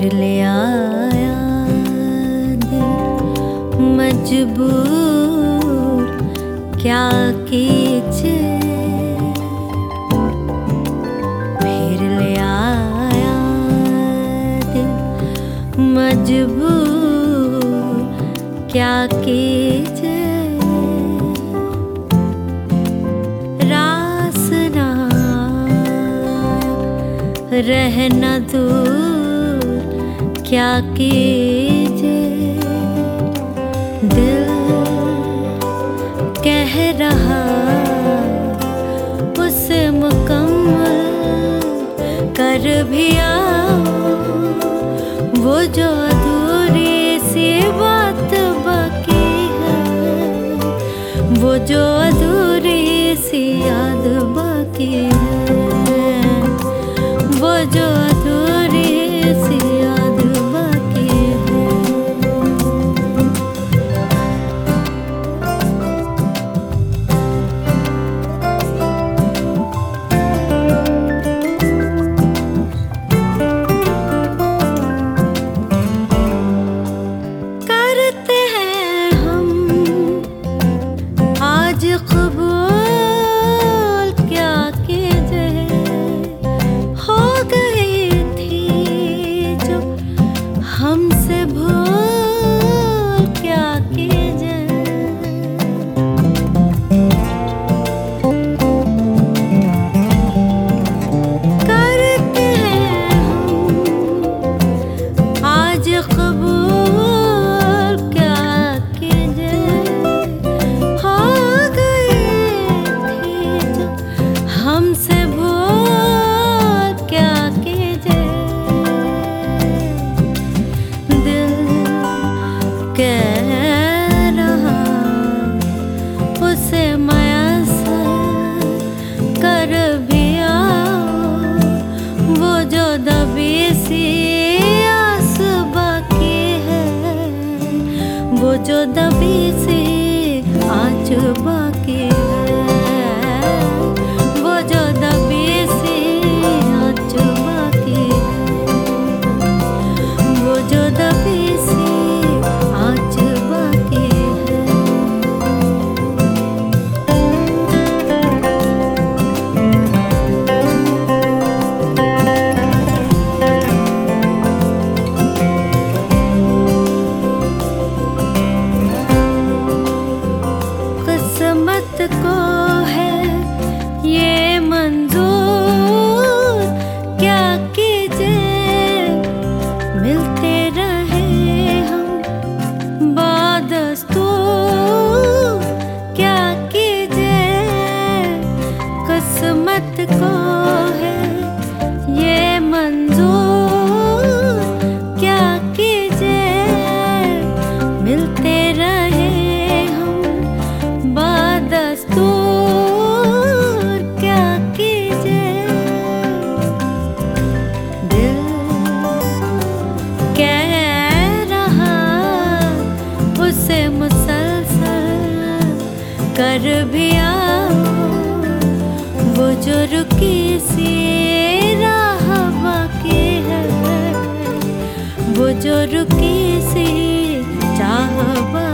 फिर ले आया दिल मजबूर क्या कीजिए। फिर ले आया दिल मजबूर क्या कीजिए। रहना दूर क्या कीजिए। दिल कह रहा उसे मुकम्मल कर भी आओ। वो जो अधूरी सी बात बाकी है, वो जो अधूरी सी याद बाकी है, वो जो अधूरी सी याद बाकी है। करते हैं हम आज कबूल क्या कीजिए। हमसे भूल क्या कीजिए। करते हैं हम आज कबूल क्या कीजिए। हो गई थी जो हमसे भूल क्या कीजिए। कह रहा उसे मयसर कर भी आओ। वो जो दबी सी आस बाकी है, वो जो दबी सी आँच बाकी है, वो जो दबी सी आँच बाकी है, वो जो दबी सी किस्मत को है ये मंजूर क्या कीजिए। मिलते रहे हम बादस्तूर क्या कीजिए। किस्मत को है ये मंजूर क्या कीजिए। मिलते रहे दस्तूर क्या कीजिए। दिल कह रहा उसे मुसलसल कर भी आओ। वो जो रुकी सी राह बाकी है, वो जो रुकी सी चाह